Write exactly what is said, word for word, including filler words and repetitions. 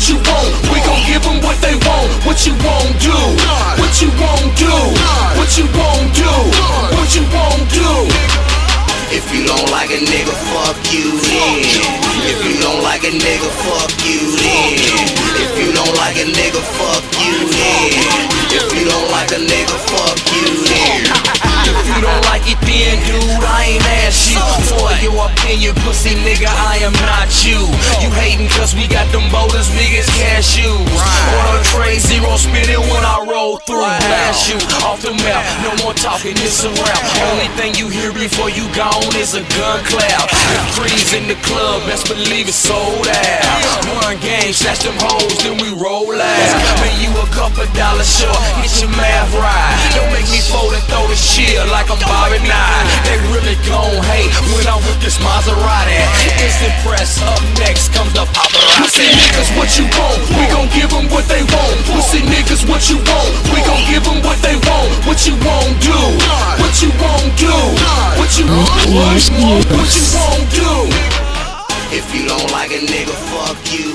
what you want. We gon' give them what they want. What you won't do, what you won't do, what you won't do, what you won't do. If you don't like a nigga, fuck you then. If you don't like a nigga, fuck you then. If you don't like a nigga, fuck you then. If you don't like a nigga, fuck you then. If you don't like it then, dude, I ain't asked you for your opinion, pussy nigga, I am not you. You hating cause we got them boulders big as cashews. On a train, zero spinning when I roll through. Blast you off the map, no more talking, it's a rap. Only thing you hear before you gone is a gun clap. If threes in the club, best believe it's sold out. One game, snatch them hoes, then we roll out. Man, you a couple dollars short, get your math right. Don't make me fold and throw the shit like I'm Bobby Nine. They really gon' hate when I'm with this Maserati. Instant press, up next comes the paparazzi. Pussy niggas, what you want? We gon' give them what they want. Pussy niggas, what you want? We gon' give them what they want. What you won't do? What you won't do? What you won't do? What you won't do? If you don't like a nigga, fuck you